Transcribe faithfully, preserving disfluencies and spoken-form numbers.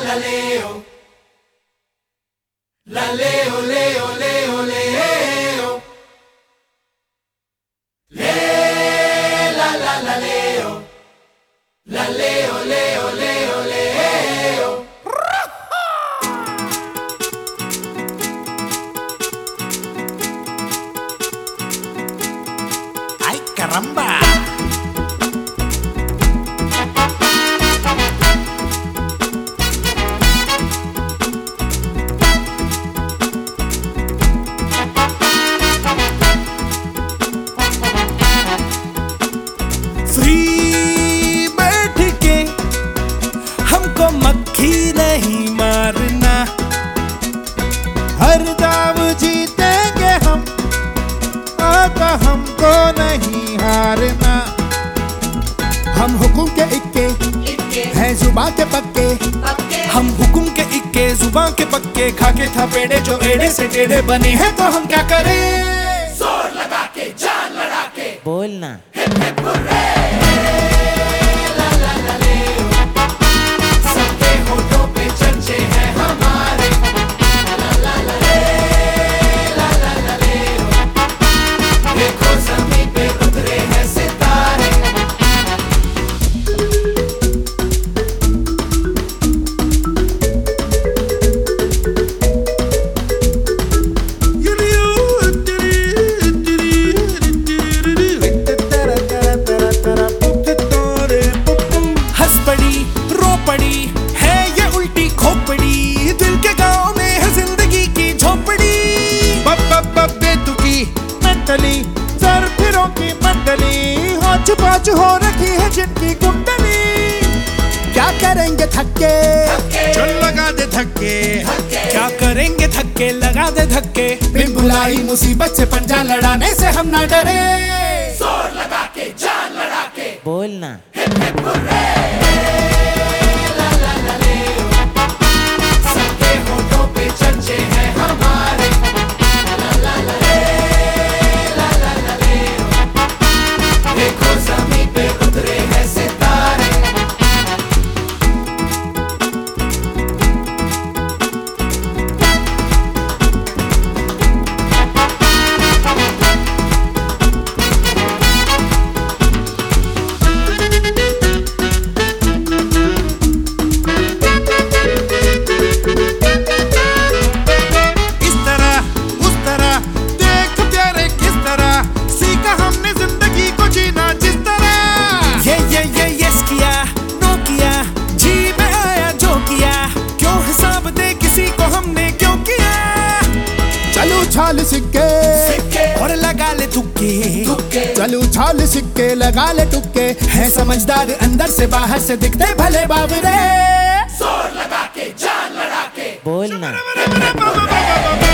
la leo, la leo, leo, leo, leo, le, la la la leo, la leo, leo, leo, leo. ¡Ay, caramba! Free बैठ के हमको मक्खी नहीं मारना, हर दाव जीतेंगे हम, आता हमको नहीं हारना। हम हुकुम के इक्के हैं जुबां के पक्के, हम हुकुम के इक्के जुबां के पक्के, खाके था पेड़े जो एड़े से टेढ़े बने हैं, तो हम क्या करें? जोर लगा के जान लड़ा के बोलना हिप हिप हुर्रे, ला ला ला लेओ, सबके होठों पे चर्चे हैं हमारे, ला ला ला ले, ला ला ला लेओ, देखो ज़मीन पे उतरे हैं सितारे। पड़ी है ये उल्टी खोपड़ी, दिल के गांव में है जिंदगी की झोपड़ी। बब बब बब बेतुकी मंडली, सर फिरों की मंडली, होच पाच हो रखी है जिनकी कुंडली। क्या करेंगे थक्के, चल लगा दे धक्के, क्या करेंगे थक्के लगा दे धक्के, बिन बुलाई मुसीबत से पंजा लड़ाने से हम ना डरे। जोर लगा के जान लड़ा के बोलना हिप हिप हुर्रे, छाल सिक्के, सिक्के और लगा ले तुक्के, चलो छाल सिक्के लगा ले तुक्के, है समझदार अंदर से बाहर से दिखते भले बावरे। जोर लगा के जान लड़ा के बोलना